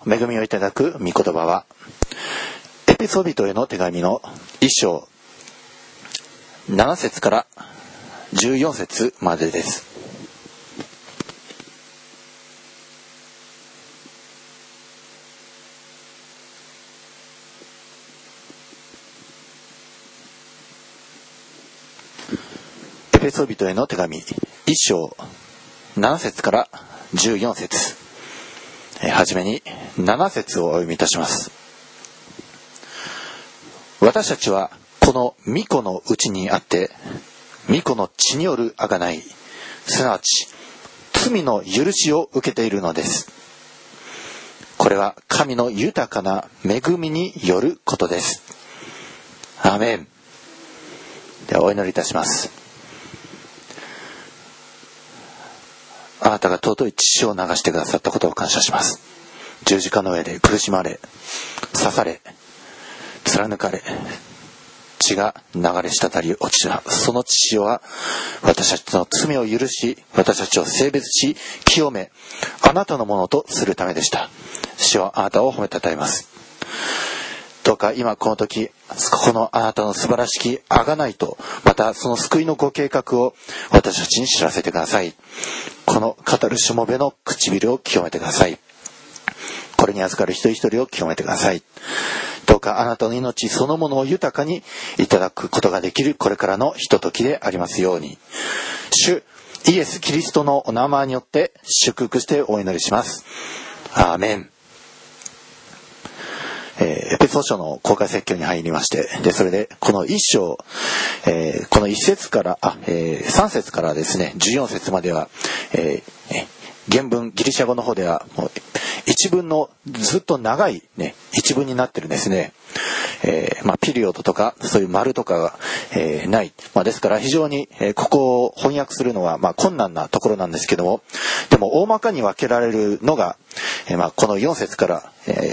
恵みをいただく御言葉はエペソビトへの手紙の1章7節から14節までです。エペソビトへの手紙1章7節から14節、はじめに7節をお読みいたします。私たちはこの御子のうちにあって御子の血による贖い、すなわち罪の許しを受けているのです。これは神の豊かな恵みによることです。アーメン。ではお祈りいたします。あなたが尊い血を流してくださったことを感謝します。十字架の上で苦しまれ、刺され、貫かれ、血が流れ滴り落ちたその血は私たちの罪を許し、私たちを聖別し清め、あなたのものとするためでした。主はあなたを褒めたたえます。どうか今この時、このあなたの素晴らしき贖いと、またその救いのご計画を私たちに知らせてください。この語るしもべの唇を清めてください。これに預かる一人一人を清めてください。どうかあなたの命そのものを豊かにいただくことができるこれからのひとときでありますように、主イエス・キリストのお名前によって祝福してお祈りします。アーメン。エペソ書の公開説教に入りまして、でそれでこの一章、この1節から3節からですね14節までは、原文ギリシャ語の方ではもう一文のずっと長い、一文になってるんですね。ピリオドとかそういう丸とかが、ない、ですから非常に、ここを翻訳するのは、困難なところなんですけども、でも大まかに分けられるのが、この4節から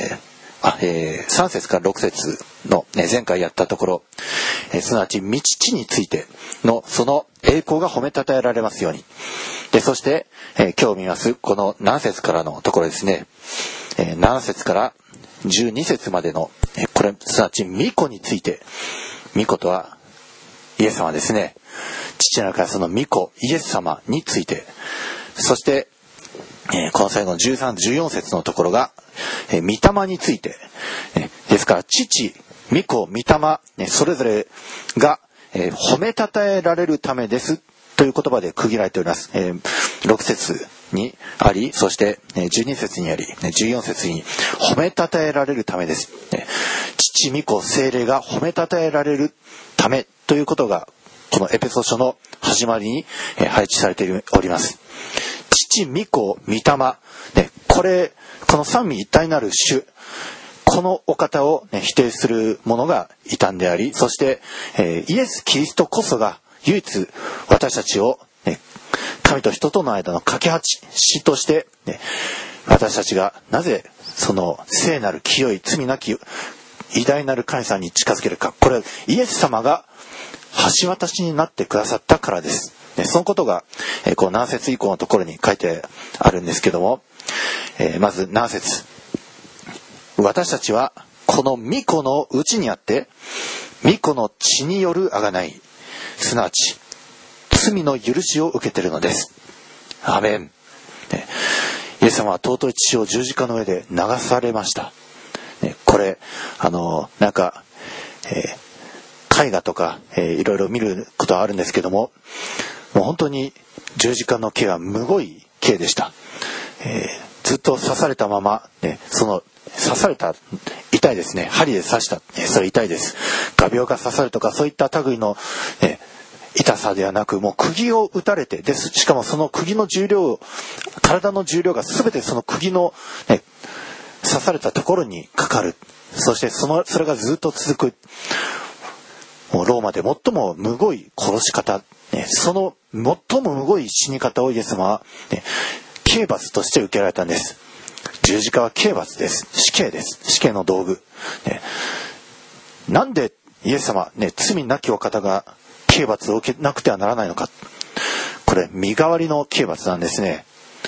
3節から6節の、前回やったところ、すなわち御父についてのその栄光が褒めたたえられますように。でそして、今日見ますこの7節からのところですね、7節から12節までの、これすなわち御子について、御子とはイエス様ですね。父なるからその御子イエス様について、そしてこの最後の13、14節のところが、御霊について、ですから父、御子、御霊、それぞれが、褒めたたえられるためですという言葉で区切られております。6節にあり、そして12節にあり、14節に褒めたたえられるためです。父、御子、聖霊が褒めたたえられるためということがこのエペソ書の始まりに配置されております。父、御子、御霊、この三位一体なる主、このお方を、否定する者が異端であり、そして、イエス・キリストこそが唯一私たちを、神と人との間の架け橋として、私たちがなぜその聖なる清い罪なき偉大なる神様に近づけるか、これはイエス様が橋渡しになってくださったからです。そのことが、この7節以降のところに書いてあるんですけども、まず7節、私たちはこの御子のうちにあって御子の血による贖い、すなわち罪の許しを受けているのです。アーメン。イエス様は尊い血を十字架の上で流されました。これ絵画とか、いろいろ見ることはあるんですけども、もう本当に十字架の刑はむごい刑でした。ずっと刺されたまま、その刺された痛いですね。針で刺した、それ痛いです。画鋲が刺さるとかそういった類の、痛さではなく、もう釘を打たれてです。しかもその釘の重量、体の重量が全てその釘の、刺されたところにかかる。そしてそれがずっと続く。もうローマで最もむごい殺し方、その最もむごい死に方をイエス様は、刑罰として受けられたんです。十字架は刑罰です。死刑です。死刑の道具。なんでイエス様、罪なきお方が刑罰を受けなくてはならないのか。これ身代わりの刑罰なんですね。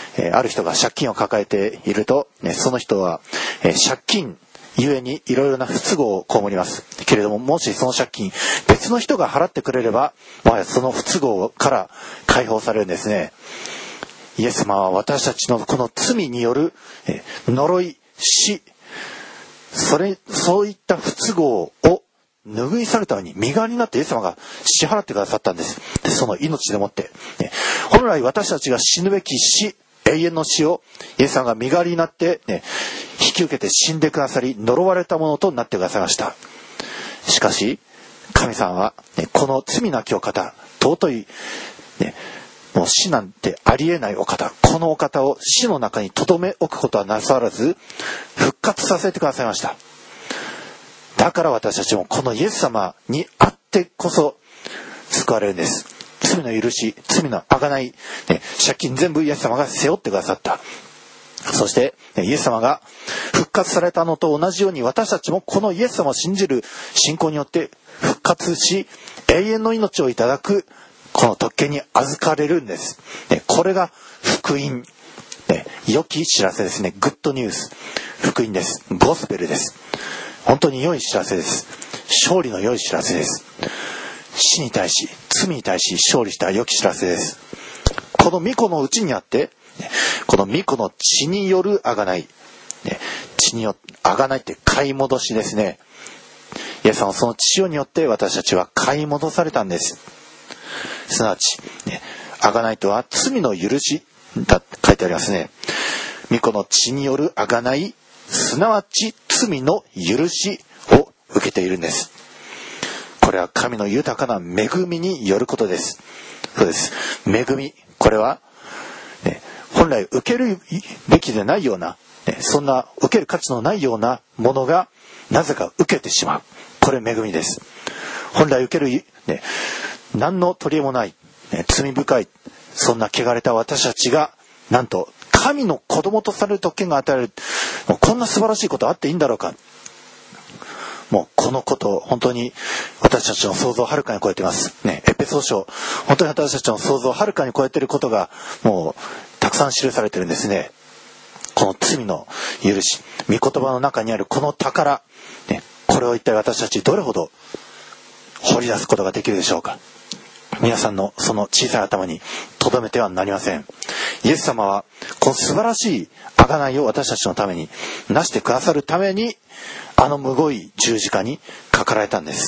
ある人が借金を抱えていると、その人は、借金ゆえにいろいろな不都合を被りますけれども、もしその借金別の人が払ってくれれば、その不都合から解放されるんですね。イエス様は私たちのこの罪による呪い、死、そういった不都合を拭い去るために身代わりになってイエス様が支払ってくださったんです。その命でもって、本来私たちが死ぬべき死、永遠の死をイエス様が身代わりになって、引き受けて死んでくださり、呪われたものとなってくださいました。しかし神様は、この罪なきお方、尊い、もう死なんてありえないお方、このお方を死の中に留め置くことはなさらず、復活させてくださいました。だから私たちもこのイエス様にあってこそ救われるんです。罪の許し、罪の贖い、借金全部イエス様が背負ってくださった。そしてイエス様が復活されたのと同じように、私たちもこのイエス様を信じる信仰によって復活し、永遠の命をいただくこの特権に預かれるんです。これが福音、良き知らせですね。グッドニュース、福音です。ゴスペルです。本当に良い知らせです。勝利の良い知らせです。死に対し、罪に対し勝利した良き知らせです。この御子のうちにあって、この御子の血による贖い、血によって贖いって買い戻しですね。イエス様はその血によって私たちは買い戻されたんです。すなわち、贖いとは罪の許しだ書いてありますね。御子の血による贖い、すなわち罪の許しを受けているんです。これは神の豊かな恵みによることです。そうです。恵み、これは、本来受けるべきでないような、そんな受ける価値のないようなものがなぜか受けてしまう。これ恵みです。本来受ける、何の取り柄もない、罪深い、そんな汚れた私たちが、なんと神の子供とされる特権が与えられる。もうこんな素晴らしいことあっていいんだろうか。もうこのこと、本当に私たちの想像をはるかに超えています。エペソ書、本当に私たちの想像をはるかに超えていることが、もうたくさん記されているんですね。この罪の許し、御言葉の中にあるこの宝、これを一体私たちどれほど掘り出すことができるでしょうか。皆さんのその小さい頭に留めてはなりません。イエス様はこの素晴らしい贖いを私たちのためになしてくださるために、あのむごい十字架にかかられたんです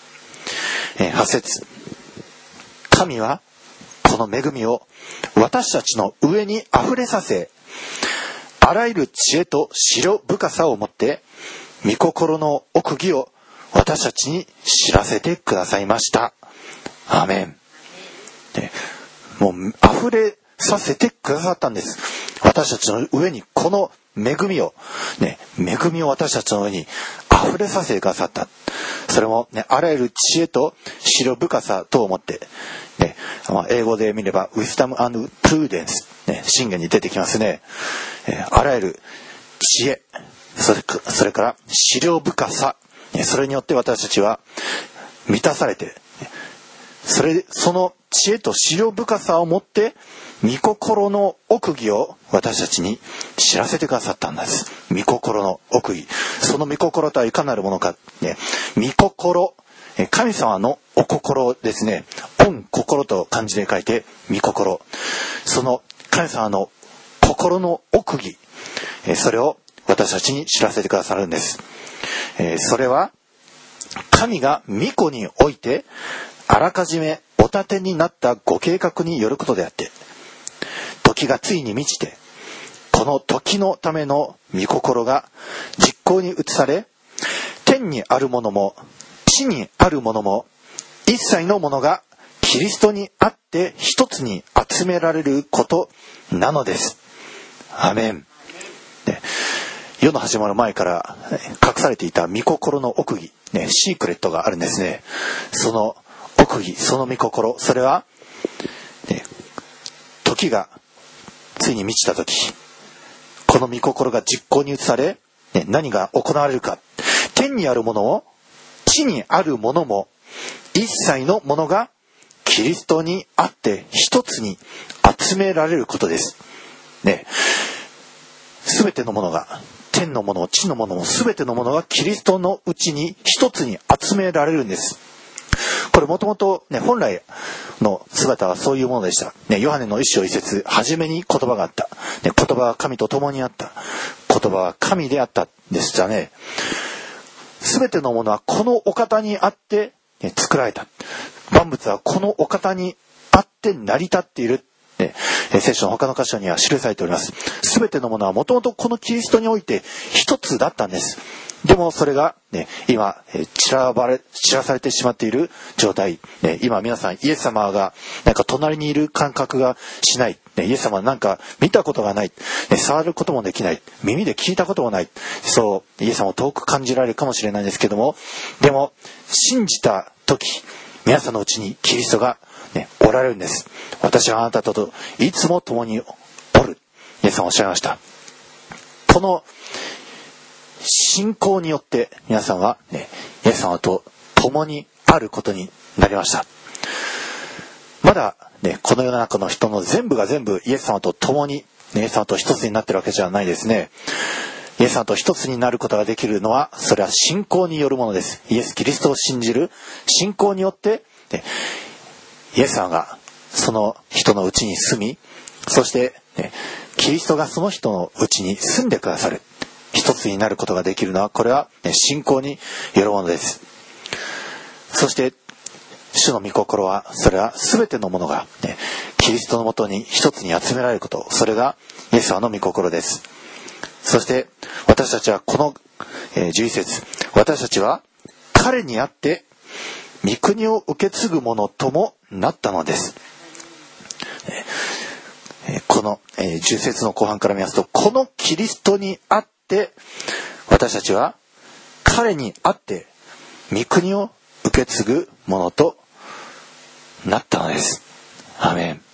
。8節、神はこの恵みを私たちの上にあふれさせ、あらゆる知恵と思慮深さをもって御心の奥義を私たちに知らせてくださいました。アーメン。もう溢れさせてくださったんです。私たちの上にこの恵みを、恵みを私たちの上に溢れさせてくださった。それも、あらゆる知恵と思慮深さと思って、英語で見れば Wisdom and Prudence、箴言に出てきますね。あらゆる知恵、それから思慮深さ、それによって私たちは満たされて、その知恵と思慮深さをもって御心の奥義を私たちに知らせてくださったんです。御心の奥義、その御心とはいかなるものか、御心、神様のお心ですね。御心と漢字で書いて御心、その神様の心の奥義、それを私たちに知らせてくださるんです。それは神が御子においてあらかじめお立てになったご計画によることであって、時がついに満ちて、この時のための御心が実行に移され、天にあるものも地にあるものも一切のものがキリストにあって一つに集められることなのです。アメン。世の始まる前から隠されていた御心の奥義、シークレットがあるんですね。その奥義、その御心、それは、時がついに満ちた時、この御心が実行に移され、何が行われるか。天にあるものも地にあるものも一切のものがキリストにあって一つに集められることです。 ね、全てのものが、天のもの、地のものも全てのものがキリストのうちに一つに集められるんです。これもともとね、本来の姿はそういうものでした。ね、ヨハネの一章一節、初めに言葉があった。ね、言葉は神と共にあった。言葉は神であったでしたね。全てのものはこのお方にあって、ね、作られた。万物はこのお方にあって成り立っている。ね、聖書の他の箇所には記されております。全てのものはもともとこのキリストにおいて一つだったんです。でもそれが、ね、今散らされてしまっている状態、ね、今皆さんイエス様がなんか隣にいる感覚がしない、ね、イエス様なんか見たことがない、ね、触ることもできない、耳で聞いたこともない、そうイエス様を遠く感じられるかもしれないんですけども、でも信じた時皆さんのうちにキリストが、ね、おられるんです。私はあなたといつも共におる、イエス様おっしゃいました。この信仰によって皆さんは、ね、イエス様と共にあることになりました。まだ、ね、この世の中の人の全部が全部イエス様と共に、ね、イエス様と一つになってるわけじゃないですね。イエス様と一つになることができるのは、それは信仰によるものです。イエス・キリストを信じる信仰によって、ね、イエス様がその人のうちに住み、そして、ね、キリストがその人のうちに住んでくださる。一つになることができるのは、これは、ね、信仰によるものです。そして主の御心は、それは全てのものが、ね、キリストのもとに一つに集められること、それがイエス様の御心です。そして私たちはこの、11節、私たちは彼にあって御国を受け継ぐものともなったのです。この、10節の後半から見ますと、このキリストにあって私たちは彼にあって御国を受け継ぐものとなったのです。アーメン。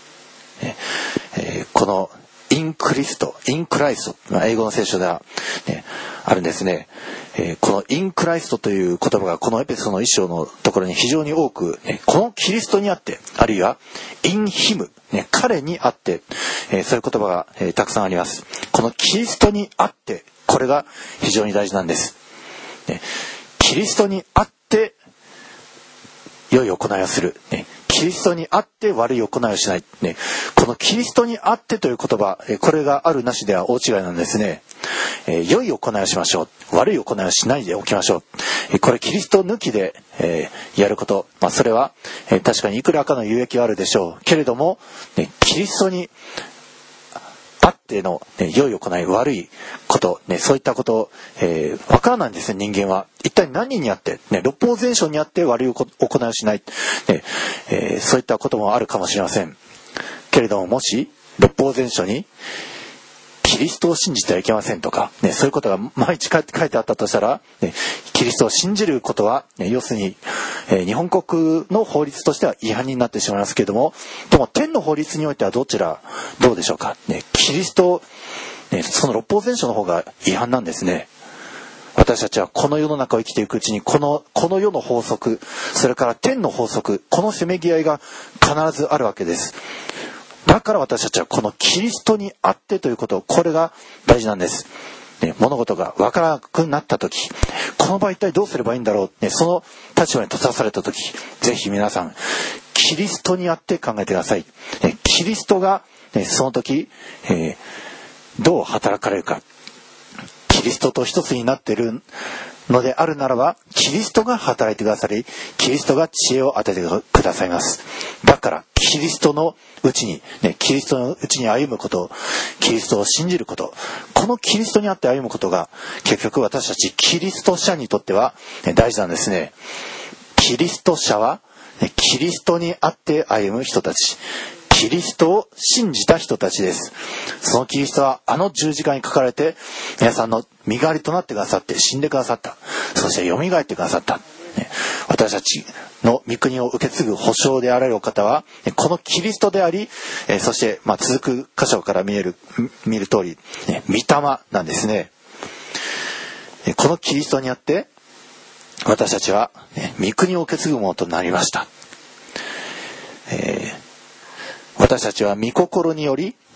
このインクライスト、英語の聖書では、ね、あるんですね。このインクライストという言葉がこのエペソの一章のところに非常に多く、ね、このキリストにあって、あるいはインヒム、ね、彼にあって、そういう言葉が、たくさんあります。このキリストにあって、これが非常に大事なんです。ね、キリストにあって良い行いをする、ね、キリストにあって悪い行いをしない、ね、このキリストにあってという言葉、これがあるなしでは大違いなんですね。良い行いをしましょう、悪い行いをしないでおきましょう。これキリスト抜きで、やること、それは、確かにいくらかの有益はあるでしょうけれども、ね、キリストにあっての、ね、良い行い、悪いこと、ね、そういったこと、わからないんですね、人間は。一体何にあって、ね、六法全書にあって悪い行いをしない、ね、そういったこともあるかもしれませんけれども、もし六法全書にキリストを信じてはいけませんとか、ね、そういうことが毎日書いてあったとしたら、ね、キリストを信じることは、ね、要するに、日本国の法律としては違反になってしまいますけれども、でも天の法律においてはどうでしょうか、ね、キリスト、ね、その六法全書の方が違反なんですね。私たちはこの世の中を生きていくうちにこの世の法則、それから天の法則、このせめぎ合いが必ずあるわけです。だから私たちはこのキリストにあってということ、これが大事なんです。ね、物事が分からなくなった時、この場合一体どうすればいいんだろう、ね、その立場に立たされた時、ぜひ皆さんキリストにあって考えてください。ね、キリストが、ね、その時、どう働かれるか。キリストと一つになっているのであるならば、キリストが働いてくださり、キリストが知恵を与えてくださいます。だからキリストのうちに、ね、キリストのうちに歩むこと、キリストを信じること、このキリストにあって歩むことが結局私たちキリスト者にとっては、ね、大事なんですね。キリスト者は、ね、キリストにあって歩む人たち、キリストを信じた人たちです。そのキリストはあの十字架にかかられて皆さんの身代わりとなってくださって、死んでくださった、そして蘇ってくださった、ね、私たちの御国を受け継ぐ保証であられるお方はこのキリストであり、そして、続く箇所から見る通り、ね、御霊なんですね。このキリストにあって私たちは、ね、御国を受け継ぐものとなりました。私たちは御心により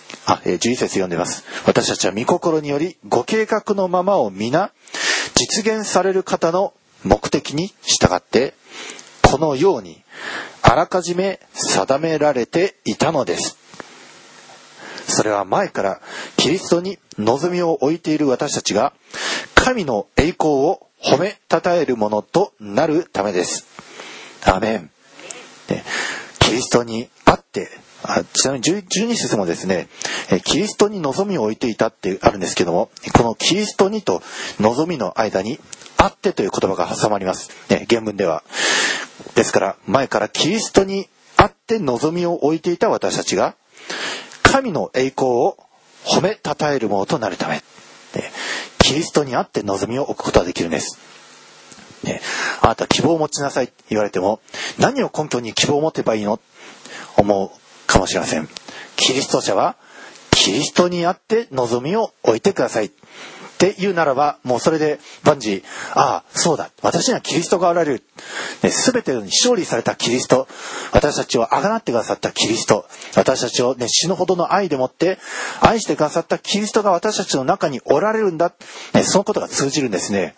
11節読んでます。私たちは御心によりご計画のままを皆実現される方の目的に従ってこのようにあらかじめ定められていたのです。それは前からキリストに望みを置いている私たちが神の栄光を褒めたたえるものとなるためです。アーメン。キリストにあってちなみに12節もですね、キリストに望みを置いていたってあるんですけども、このキリストにと望みの間にあってという言葉が挟まります。原文では。ですから前からキリストにあって望みを置いていた私たちが神の栄光を褒めたたえるものとなるため、キリストにあって望みを置くことができるんです。あなた希望を持ちなさいって言われても何を根拠に希望を持てばいいの思うかもしれません。キリスト者はキリストにあって望みを置いてくださいって言うならばもうそれで万事そうだ私にはキリストがおられる、全てに勝利されたキリスト、私たちをあがなってくださったキリスト、私たちを、死ぬほどの愛でもって愛してくださったキリストが私たちの中におられるんだ、そのことが通じるんですね。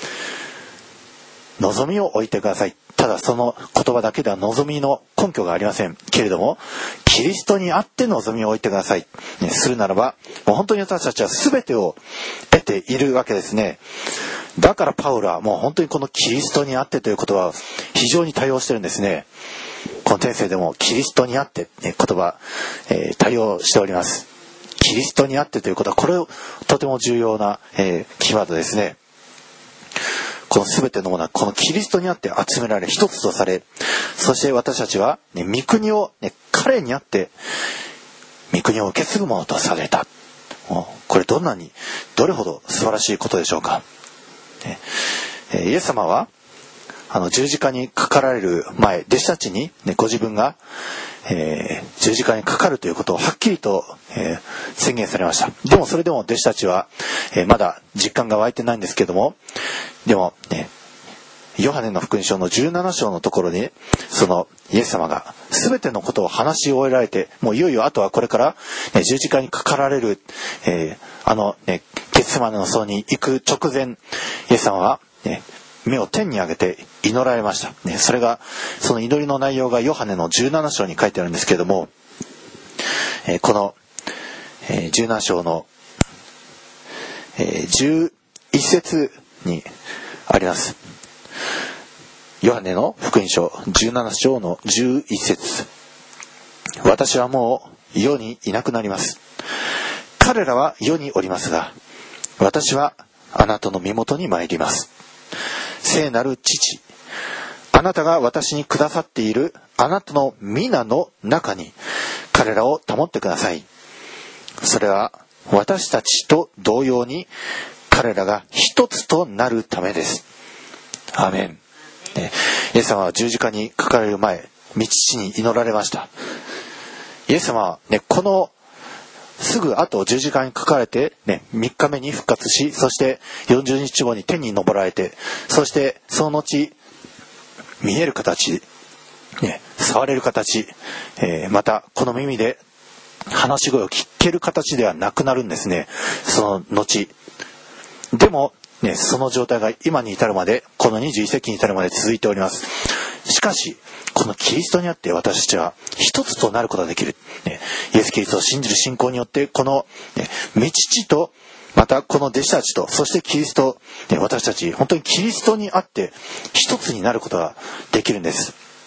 望みを置いてください。ただその言葉だけでは望みの根拠がありませんけれども、キリストにあって望みを置いてください、するならばもう本当に私たちは全てを得ているわけですね。だからパウロはもう本当にこのキリストにあってという言葉を非常に多用してるんですね。この天聖でもキリストにあって、言葉、多用しております。キリストにあってということはこれとても重要な、キーワードですね。この全てのものはこのキリストにあって集められ一つとされ、そして私たちは、御国を、彼にあって御国を受け継ぐものとされた。これどれほど素晴らしいことでしょうか。イエス様は十字架にかかられる前、弟子たちに、ご自分が、十字架にかかるということをはっきりと、宣言されました。でもそれでも弟子たちは、まだ実感が湧いてないんですけども、でもヨハネの福音書の17章のところにそのイエス様が全てのことを話し終えられて、もういよいよあとはこれから、十字架にかかられる、ゲッセマネの荘に行く直前、イエス様は、目を天に上げて祈られました。それがその祈りの内容がヨハネの17章に書いてあるんですけれども、この、17章の、11節にあります。ヨハネの福音書17章の11節。私はもう世にいなくなります。彼らは世におりますが、私はあなたの身元に参ります。聖なる父、あなたが私にくださっているあなたの皆の中に彼らを保ってください。それは私たちと同様に彼らが一つとなるためです。アーメン。イエス様は十字架にかかれる前、御父に祈られました。イエス様は、このすぐ後十字架にかかれて、3日目に復活し、そして40日後に天に昇られて、そしてその後見える形、触れる形、またこの耳で話し声を聞ける形ではなくなるんですね。その後でも、その状態が今に至るまで、この21世紀に至るまで続いております。しかしこのキリストにあって私たちは一つとなることができる。イエス・キリストを信じる信仰によってこの御父とまたこの弟子たちとそしてキリスト、私たち本当にキリストにあって一つになることができるんです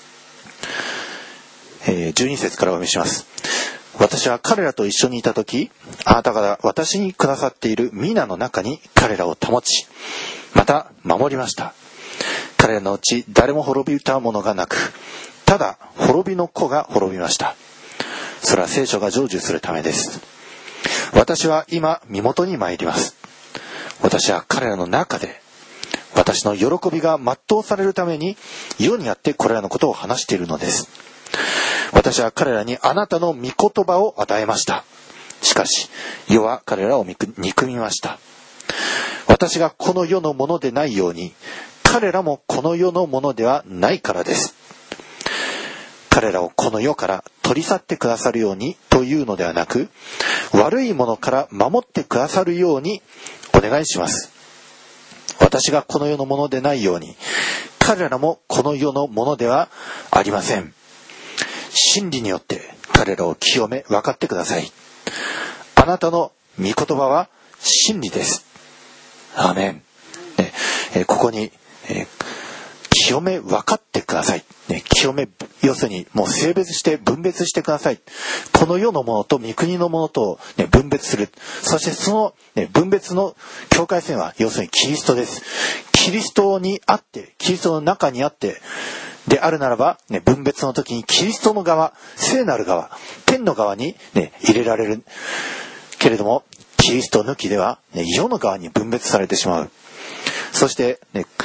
。12節からお読みします。私は彼らと一緒にいた時、あなたが私にくださっている皆の中に彼らを保ち、また守りました。彼らのうち誰も滅びたものがなく、ただ滅びの子が滅びました。それは聖書が成就するためです。私は今身元に参ります。私は彼らの中で私の喜びが全うされるために世にあってこれらのことを話しているのです。私は彼らにあなたの御言葉を与えました。しかし世は彼らを憎みました。私がこの世のものでないように彼らもこの世のものではないからです。彼らをこの世から取り去ってくださるようにというのではなく、悪いものから守ってくださるようにお願いします。私がこの世のものでないように、彼らもこの世のものではありません。真理によって彼らを清め分かってください。あなたの御言葉は真理です。アーメン。ここに、清め分かってください。清め、要するにもう性別して分別してください。この世のものと御国のものと、分別する。そしてその、分別の境界線は要するにキリストです。キリストにあって、キリストの中にあってであるならば、分別の時にキリストの側、聖なる側、天の側に、入れられるけれども、キリスト抜きでは、世の側に分別されてしまう。そして、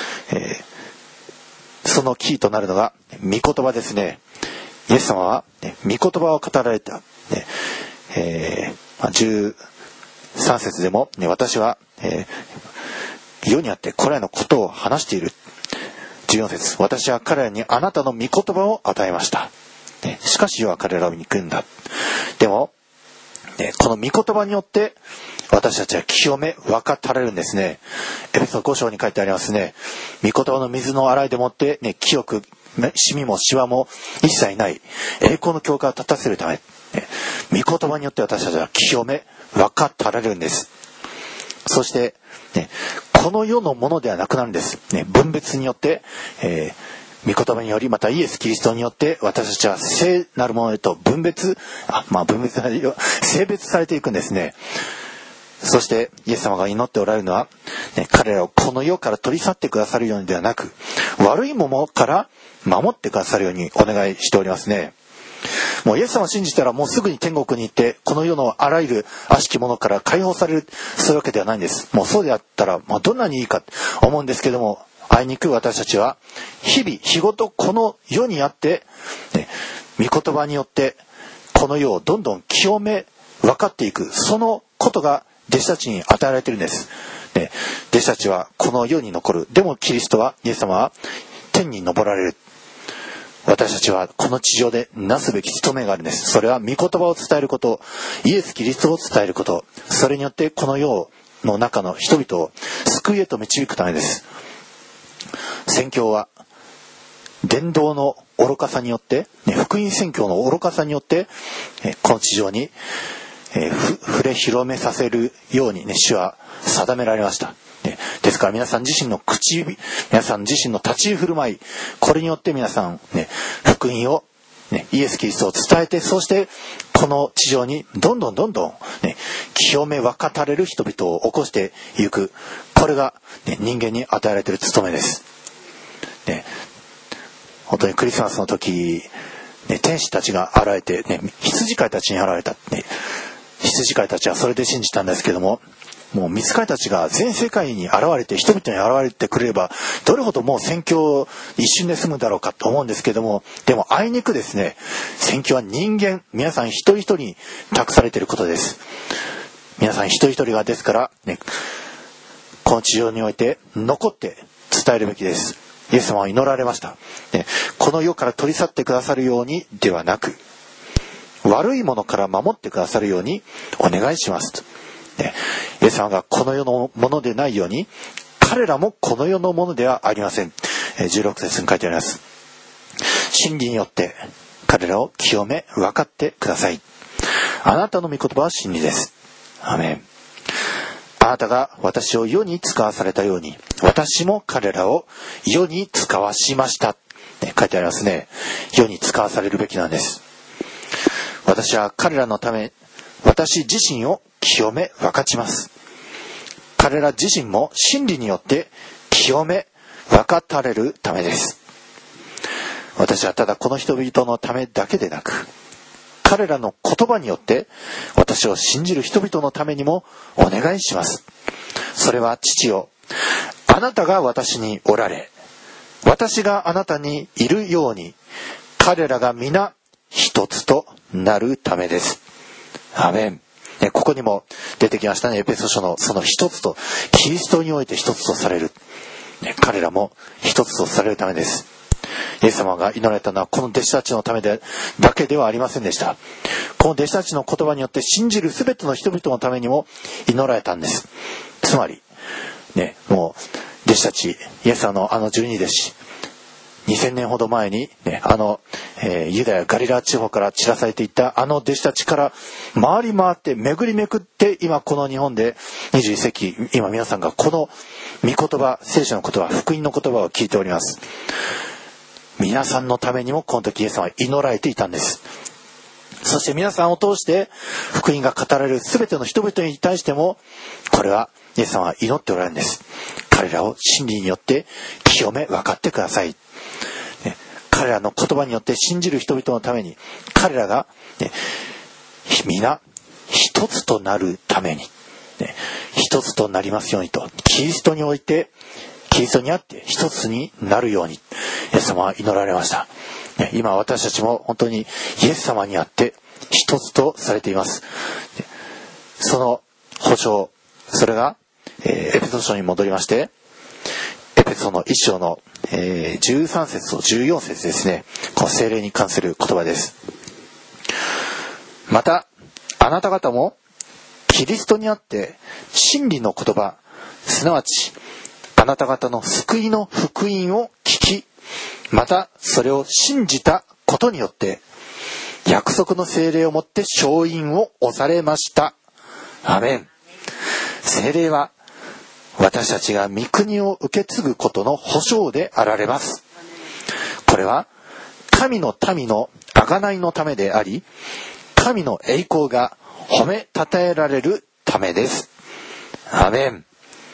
そのキーとなるのが御言葉ですね。イエス様は、御言葉を語られた、13節でも、私は、世にあってこれらのことを話している。14節、私は彼らにあなたの御言葉を与えました。しかし世は彼らを憎んだ。でも、この御言葉によって私たちは清め分かたれるんですね。エペソ5章に書いてありますね。御言葉の水の洗いでもって、清くシミもシワも一切ない栄光の教会を立たせるため、御言葉によって私たちは清め分かたれるんです。そして、この世のものではなくなるんです。分別によって、御言葉により、またイエス・キリストによって私たちは聖なるものへと性別されていくんですね。そしてイエス様が祈っておられるのは、彼らをこの世から取り去ってくださるようにではなく、悪いものから守ってくださるようにお願いしておりますね。もうイエス様を信じたらもうすぐに天国に行って、この世のあらゆる悪しきものから解放される、そういうわけではないんです。もうそうであったら、どんなにいいかと思うんですけども、あいにく私たちは日ごとこの世にあって、御言葉によってこの世をどんどん清め分かっていく、そのことが弟子たちに与えられているんです。弟子たちはこの世に残る。でもキリストは、イエス様は天に昇られる。私たちはこの地上でなすべき務めがあるんです。それは御言葉を伝えること、イエス・キリストを伝えること、それによってこの世の中の人々を救いへと導くためです。宣教は伝道の愚かさによって、福音宣教の愚かさによって、この地上に触れ広めさせるように、主は定められました。ですから皆さん自身の皆さん自身の立ち居振る舞い、これによって皆さん、福音を、イエス・キリストを伝えて、そしてこの地上にどんどん、清め分かたれる人々を起こしていく。これが、人間に与えられている務めです。本当にクリスマスの時、天使たちが現れて、羊飼いたちに現れた。羊飼いたちはそれで信じたんですけども、もう御使いたちが全世界に現れて、人々に現れてくれれば、どれほどもう宣教一瞬で済むだろうかと思うんですけども、でもあいにくですね、宣教は人間、皆さん一人一人に託されていることです。皆さん一人一人がですから、この地上において残って伝えるべきです。イエス様は祈られました。この世から取り去ってくださるようにではなく、悪いものから守ってくださるようにお願いしますと。イエス様がこの世のものでないように、彼らもこの世のものではありません。16節に書いてあります。真理によって彼らを清め分かってください。あなたの御言葉は真理です。アーメン。あなたが私を世に使わされたように、私も彼らを世に使わしました。書いてありますね。世に使わされるべきなんです。私は彼らのため、私自身を清め分かちます。彼ら自身も真理によって清め分かたれるためです。私はただこの人々のためだけでなく、彼らの言葉によって私を信じる人々のためにもお願いします。それは父よ、あなたが私におられ、私があなたにいるように、彼らが皆一つとなるためです。アーメン。ここにも出てきましたね。エペソ書のその一つと、キリストにおいて一つとされる。彼らも一つとされるためです。 イエス様が祈られたのはこの弟子たちのためだけではありませんでした。この弟子たちの言葉によって信じるすべての人々のためにも祈られたんです。つまりね、もう弟子たち、イエス様の12弟子、2000年ほど前に、ね、ユダヤガリラ地方から散らされていった弟子たちから回り回って巡り巡って、今この日本で21世紀、今皆さんがこの御言葉、聖書の言葉、福音の言葉を聞いております。皆さんのためにもこの時イエス様は祈られていたんです。そして皆さんを通して福音が語られる全ての人々に対しても、これはイエス様は祈っておられるんです。彼らを真理によって清め分かってください。彼らの言葉によって信じる人々のために、彼らが、皆一つとなるために、一つとなりますようにと、キリストにおいて、キリストにあって一つになるように、イエス様は祈られました。今私たちも本当にイエス様にあって一つとされています。その保証、それが、エペソ書に戻りまして、エペソの1章の13節と14節ですね。この聖霊に関する言葉です。またあなた方もキリストにあって真理の言葉、すなわちあなた方の救いの福音を聞き、またそれを信じたことによって約束の聖霊をもって承印を押されました。アメン。聖霊は私たちが御国を受け継ぐことの保証であられます。これは神の民の贖いのためであり、神の栄光が褒めたたえられるためです。アメン。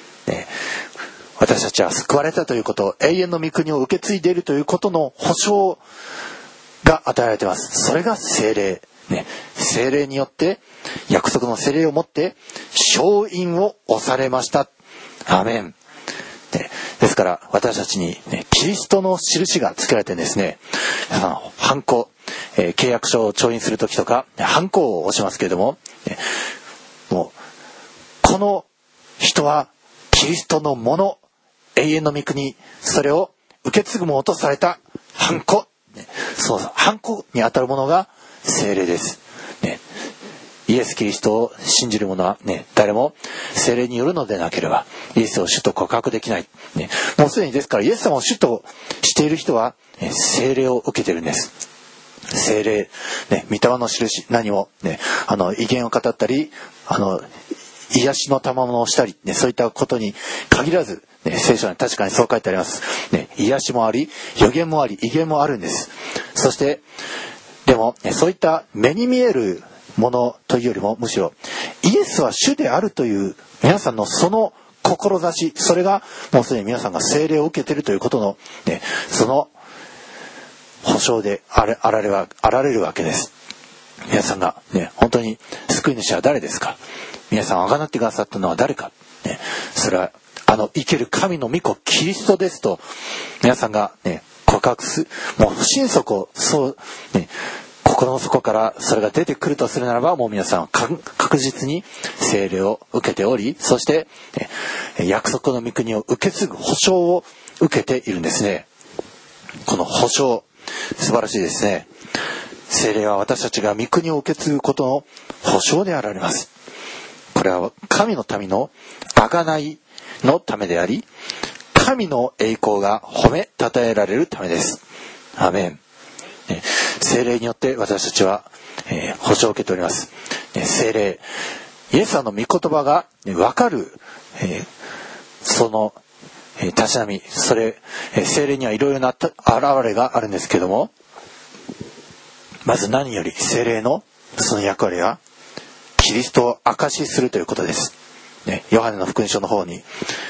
私たちは救われたということ、永遠の御国を受け継いでいるということの保証が与えられています。それが聖霊。聖霊によって約束の聖霊をもって承印を押されました。アーメン。ですから私たちに、キリストの印がつけられてですね、ハンコ、契約書を調印するときとかハンコを押しますけれども、もうこの人はキリストのもの、永遠の御国、それを受け継ぐものとされたハンコ、そうハンコにあたるものが聖霊です。イエス・キリストを信じる者は誰も聖霊によるのでなければイエスを主と告白できない。もうすでにですからイエス様を主としている人は聖霊を受けているんです。聖霊、御霊の印、何も威厳を語ったり癒しの賜物をしたり、そういったことに限らず、聖書に確かにそう書いてあります。癒しもあり、予言もあり、威厳もあるんです。そしてでもそういった目に見えるものというよりも、むしろイエスは主であるという皆さんのその志、それがもうすでに皆さんが聖霊を受けているということの、その保証であられるわけです。皆さんが本当に救い主は誰ですか、皆さんを贖ってくださったのは誰か、それは生ける神の御子キリストですと皆さんが告白す、もう心底そう心の底からそれが出てくるとするならば、もう皆さんは確実に聖霊を受けており、そして約束の御国を受け継ぐ保証を受けているんですね。この保証、素晴らしいですね。聖霊は私たちが御国を受け継ぐことの保証であられます。これは神の民の贖いのためであり、神の栄光が褒めたたえられるためです。アーメン。聖霊によって私たちは、保証を受けております。聖霊、イエス様の御言葉が分かる、その、たしなみ、それ、聖霊にはいろいろな現れがあるんですけども、まず何より聖霊のその役割はキリストを証しするということです。ヨハネの福音書の方に、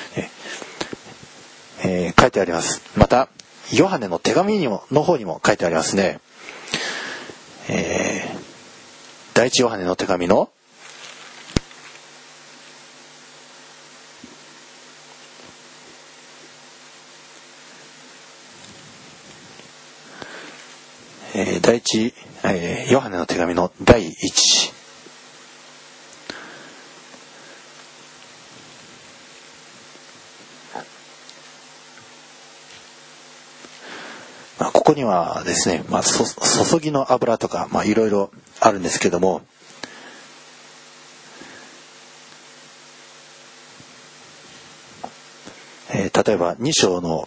書いてあります。またヨハネの手紙の方にも書いてありますね。第一ヨハネの手紙の第一、ヨハネの手紙の第一、こここにはですね、注ぎの油とか、いろいろあるんですけども、例えば2章の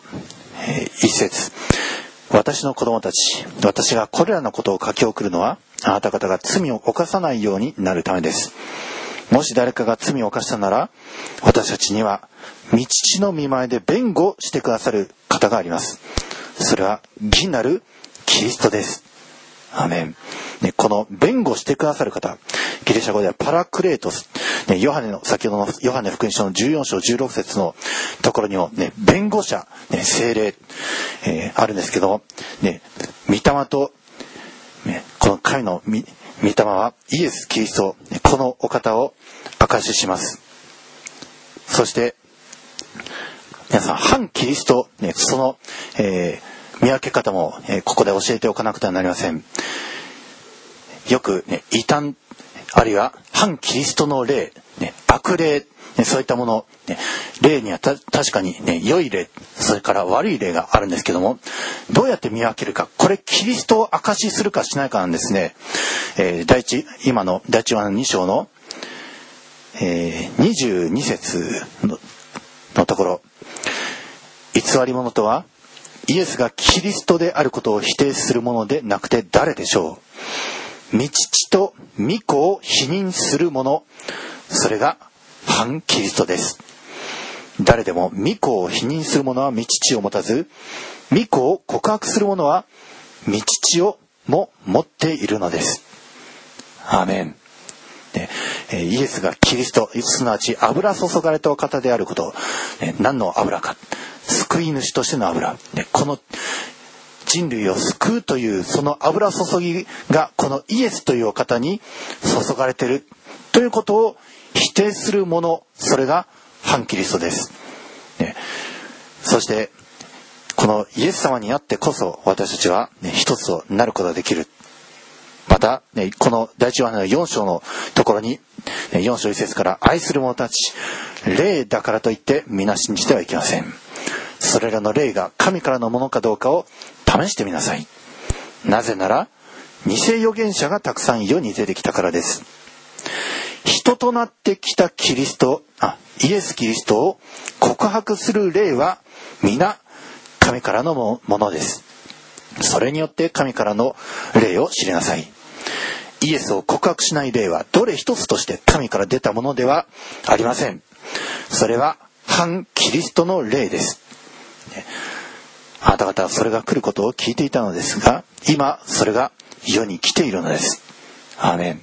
1節、私の子供たち、私がこれらのことを書き送るのは、あなた方が罪を犯さないようになるためです。もし誰かが罪を犯したなら、私たちには御父の御前で弁護してくださる方があります。それは義なるキリストです。アーメン。この弁護してくださる方、ギリシャ語ではパラクレートス、先ほどのヨハネ福音書の14章16節のところにも、弁護者、聖霊、あるんですけども、御霊と、この神の御霊はイエス・キリスト、このお方を証しします。そして皆さん、反キリスト、その、見分け方も、ここで教えておかなくてはなりません。よく、異端あるいは反キリストの霊、悪霊、そういったもの、霊には確かに、良い霊、それから悪い霊があるんですけども、どうやって見分けるか、これキリストを証しするかしないかなんですね。今の第一ヨハネ2章の、22節のところ、偽り者とはイエスがキリストであることを否定するものでなくて誰でしょう。御父と御子を否認する者、それが反キリストです。誰でも御子を否認する者は御父を持たず、御子を告白する者は御父をも持っているのです。アーメン。イエスがキリスト、すなわち油注がれたお方であること、何の油か、救い主としての油、この人類を救うというその油注ぎがこのイエスというお方に注がれているということを否定するもの、それが反キリストです。そしてこのイエス様にあってこそ私たちは、一つとなることができる。また、この第一ヨハネの4章のところに、4章1節から、愛する者たち、霊だからといって皆信じてはいけません。それらの霊が神からのものかどうかを試してみなさい。なぜなら、偽預言者がたくさん世に出てきたからです。人となってきたイエス・キリストを告白する霊は皆神からのものです。それによって神からの霊を知りなさい。イエスを告白しない霊はどれ一つとして神から出たものではありません。それは反キリストの霊です。あなた方はそれが来ることを聞いていたのですが、今それが世に来ているのです。アーメン。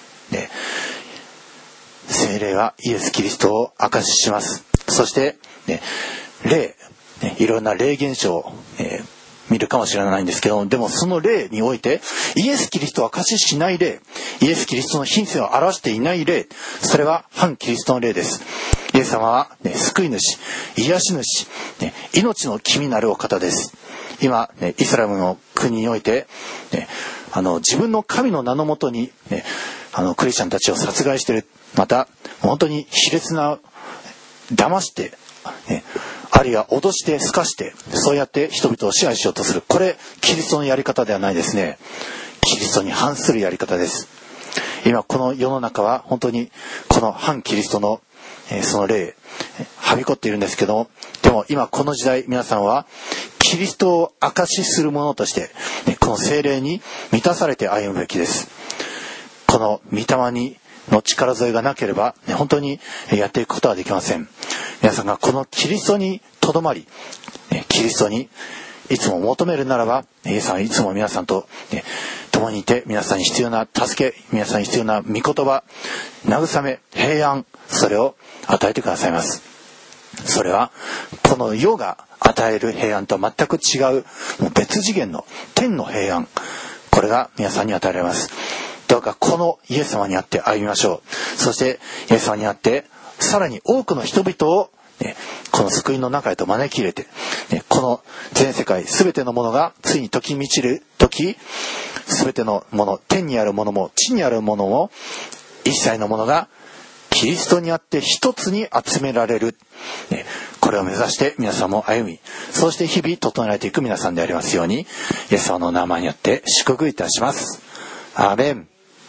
聖霊はイエス・キリストを証しします。そして、霊、いろんな霊現象を、見るかもしれないんですけど、でもその霊においてイエス・キリストを証ししない霊、イエス・キリストの品性を表していない霊、それは反キリストの霊です。イエス様は、救い主、癒し主、命の君なるお方です。今、イスラムの国において、自分の神の名のもとに、クリスチャンたちを殺害している。また本当に卑劣な騙して、あるいは脅して透かして、そうやって人々を支配しようとする。これキリストのやり方ではないですね。キリストに反するやり方です。今この世の中は本当にこの反キリストの、その霊はびこっているんですけども、でも今この時代皆さんはキリストを証しする者として、この聖霊に満たされて歩むべきです。この御霊の力添えがなければ、本当にやっていくことはできません。皆さんがこのキリストにとどまり、キリストにいつも求めるならば、イエス様はいつも皆さんと共にいて、皆さんに必要な助け、皆さんに必要な御言葉、慰め、平安、それを与えてくださいます。それはこの世が与える平安とは全く違う、もう別次元の天の平安、これが皆さんに与えられます。どうかこのイエス様にあって歩みましょう。そしてイエス様にあってさらに多くの人々を、この救いの中へと招き入れて、この全世界全てのものがついに時満ちる時、全てのもの、天にあるものも地にあるものも一切のものがキリストにあって一つに集められる、 これを目指して皆さんも歩み、そして日々整えられていく皆さんでありますように、イエス様の名前によって祝福いたします。アーメン。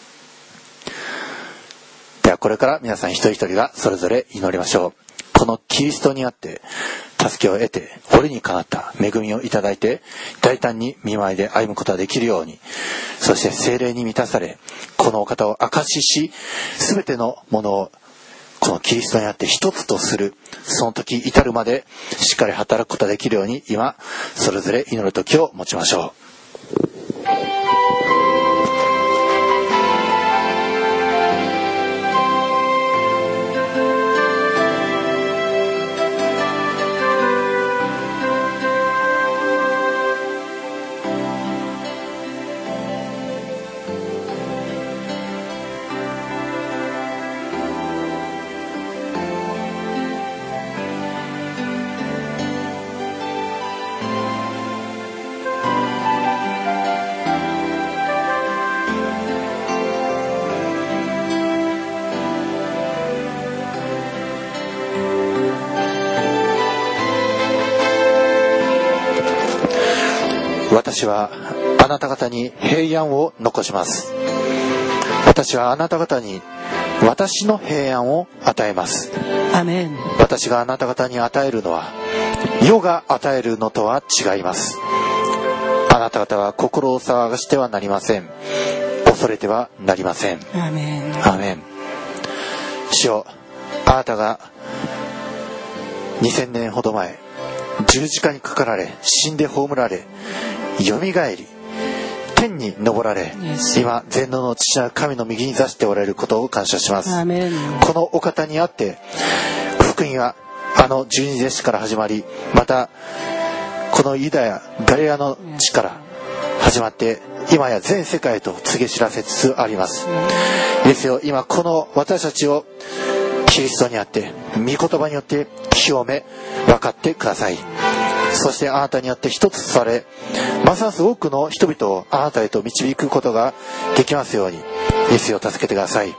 ではこれから皆さん一人一人がそれぞれ祈りましょう。このキリストにあって助けを得て、折にかなった恵みをいただいて、大胆に御前で歩むことができるように、そして聖霊に満たされ、このお方を証しし、すべてのものをこのキリストにあって一つとする、その時至るまでしっかり働くことができるように、今それぞれ祈る時を持ちましょう。私はあなた方に平安を残します。私はあなた方に私の平安を与えます。 アメン。 私があなた方に与えるのは世が与えるのとは違います。あなた方は心を騒がしてはなりません。恐れてはなりません。 アメン。 アメン。主よ、あなたが2000年ほど前十字架にかかられ、死んで葬られ、よみがえり、天に昇られ、今全能の父なる神の右に座しておられることを感謝します。 アメン。 このお方にあって福音はあの十二弟子から始まり、またこのユダヤガリラの地から始まって、今や全世界へと告げ知らせつつあります。ですよ、今この私たちをキリストにあって御言葉によって清め分かってください。そしてあなたによって一つされ、ますます多くの人々をあなたへと導くことができますように、イエスを助けてください。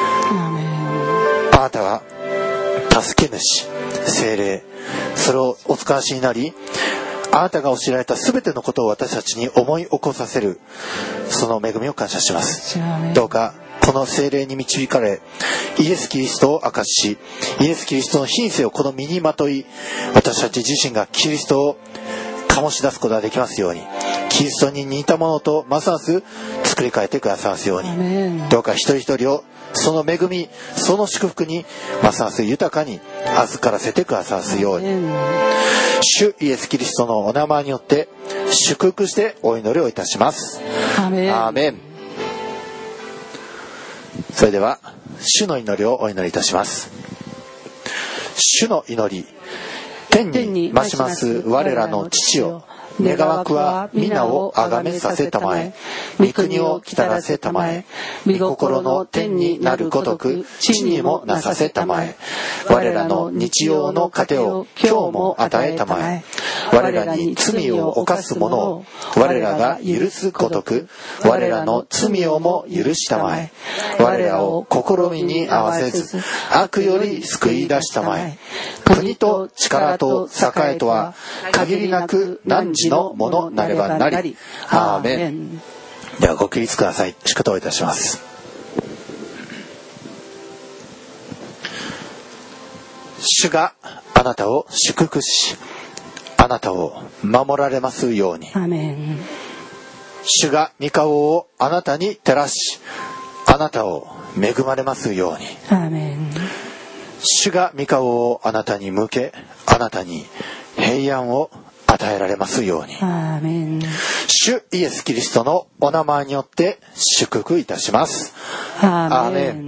あなたは助け主、聖霊、それをお使わしになり、あなたが教えられたすべてのことを私たちに思い起こさせる、その恵みを感謝します。どうかこの聖霊に導かれ、イエス・キリストを証しし、イエス・キリストの品性をこの身にまとい、私たち自身がキリストを醸し出すことができますように、キリストに似たものとますます作り変えてくださいますように、どうか一人一人をその恵み、その祝福にますます豊かに預からせてくださいますように、主イエス・キリストのお名前によって祝福してお祈りをいたします。アーメン。それでは主の祈りをお祈りいたします。主の祈り。天に増します我らの父よ、願わくは皆をあがめさせたまえ、御国を来たらせたまえ、御心の天になるごとく地にもなさせたまえ、我らの日曜の糧を今日も与えたまえ、我らに罪を犯す者を我らが許すごとく我らの罪をも許したまえ、我らを試みに合わせず悪より救い出したまえ、国と力と栄とは限りなく汝のものなればなり。アーメン。ではご起立ください。祝祷いたします。主があなたを祝福し、あなたを守られますように。 アーメン。 主が御顔をあなたに照らし、あなたを恵まれますように。 アーメン。 主が御顔をあなたに向け、あなたに平安を与えられますように。 アーメン。 主イエス・キリストのお名前によって祝福いたします。 アーメン。